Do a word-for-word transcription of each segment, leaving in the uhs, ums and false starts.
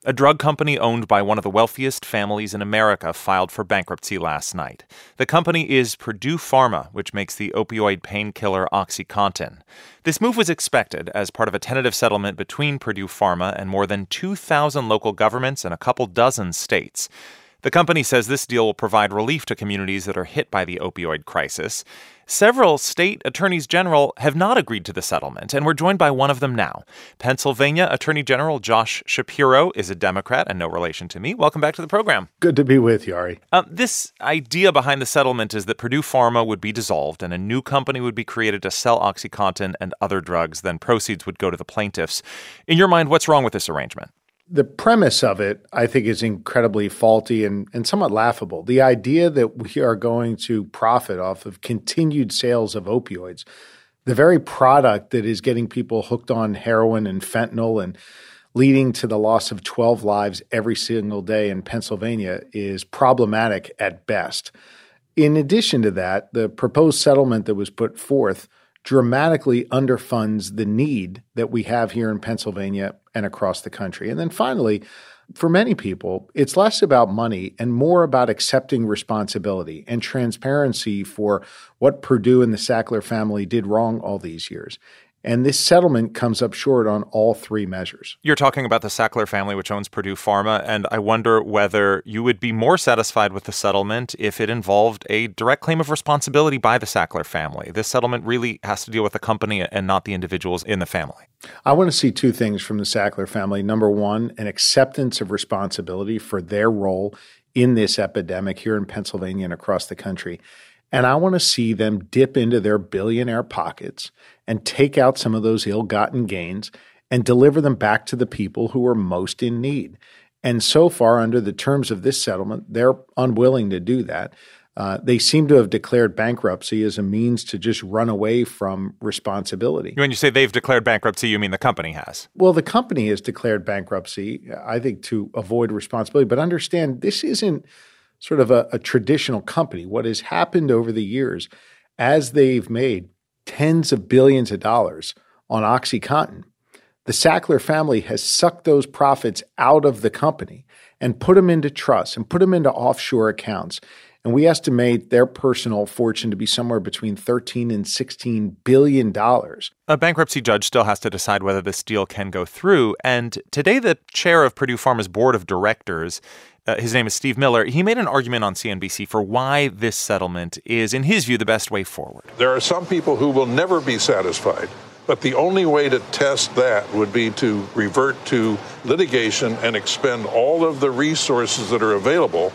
A drug company owned by one of the wealthiest families in America filed for bankruptcy last night. The company is Purdue Pharma, which makes the opioid painkiller OxyContin. This move was expected as part of a tentative settlement between Purdue Pharma and more than two thousand local governments and a couple dozen states. The company says this deal will provide relief to communities that are hit by the opioid crisis. Several state attorneys general have not agreed to the settlement, and we're joined by one of them now. Pennsylvania Attorney General Josh Shapiro is a Democrat and no relation to me. Welcome back to the program. Good to be with you, Ari. Uh, this idea behind the settlement is that Purdue Pharma would be dissolved and a new company would be created to sell OxyContin and other drugs. Then proceeds would go to the plaintiffs. In your mind, what's wrong with this arrangement? The premise of it, I think, is incredibly faulty and, and somewhat laughable. The idea that we are going to profit off of continued sales of opioids, the very product that is getting people hooked on heroin and fentanyl and leading to the loss of twelve lives every single day in Pennsylvania, is problematic at best. In addition to that, the proposed settlement that was put forth dramatically underfunds the need that we have here in Pennsylvania and across the country. And then finally, for many people, it's less about money and more about accepting responsibility and transparency for what Purdue and the Sackler family did wrong all these years. And this settlement comes up short on all three measures. You're talking about the Sackler family, which owns Purdue Pharma, and I wonder whether you would be more satisfied with the settlement if it involved a direct claim of responsibility by the Sackler family. This settlement really has to deal with the company and not the individuals in the family. I want to see two things from the Sackler family. Number one, an acceptance of responsibility for their role in this epidemic here in Pennsylvania and across the country. And I want to see them dip into their billionaire pockets and take out some of those ill-gotten gains and deliver them back to the people who are most in need. And so far, under the terms of this settlement, they're unwilling to do that. Uh, they seem to have declared bankruptcy as a means to just run away from responsibility. When you say they've declared bankruptcy, you mean the company has? Well, the company has declared bankruptcy, I think, to avoid responsibility. But understand, this isn't sort of a, a traditional company. What has happened over the years, as they've made tens of billions of dollars on OxyContin, the Sackler family has sucked those profits out of the company and put them into trusts and put them into offshore accounts. And we estimate their personal fortune to be somewhere between thirteen and sixteen billion dollars. A bankruptcy judge still has to decide whether this deal can go through. And today, the chair of Purdue Pharma's board of directors, uh, his name is Steve Miller, he made an argument on C N B C for why this settlement is, in his view, the best way forward. There are some people who will never be satisfied, but the only way to test that would be to revert to litigation and expend all of the resources that are available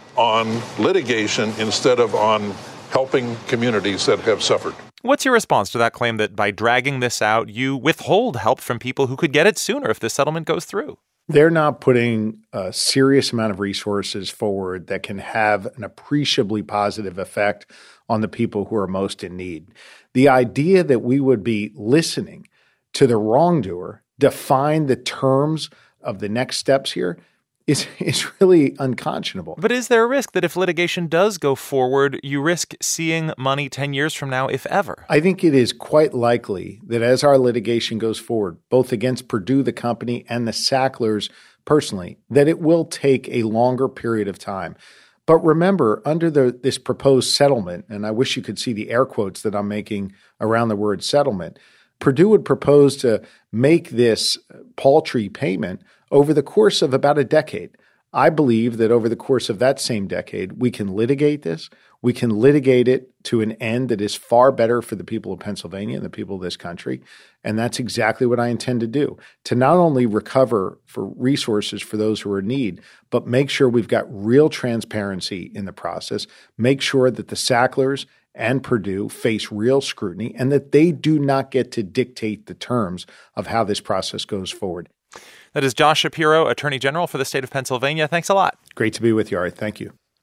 on litigation instead of on helping communities that have suffered. What's your response to that claim that by dragging this out, you withhold help from people who could get it sooner if this settlement goes through? They're not putting a serious amount of resources forward that can have an appreciably positive effect on the people who are most in need. The idea that we would be listening to the wrongdoer define the terms of the next steps here is is really unconscionable. But is there a risk that if litigation does go forward, you risk seeing money ten years from now, if ever? I think it is quite likely that as our litigation goes forward, both against Purdue, the company, and the Sacklers personally, that it will take a longer period of time. But remember, under the, this proposed settlement, and I wish you could see the air quotes that I'm making around the word settlement, Purdue would propose to make this paltry payment over the course of about a decade. I believe that over the course of that same decade, we can litigate this. We can litigate it to an end that is far better for the people of Pennsylvania and the people of this country. And that's exactly what I intend to do, to not only recover for resources for those who are in need, but make sure we've got real transparency in the process, make sure that the Sacklers and Purdue face real scrutiny and that they do not get to dictate the terms of how this process goes forward. That is Josh Shapiro, Attorney General for the state of Pennsylvania. Thanks a lot. Great to be with you, Ari. Thank you.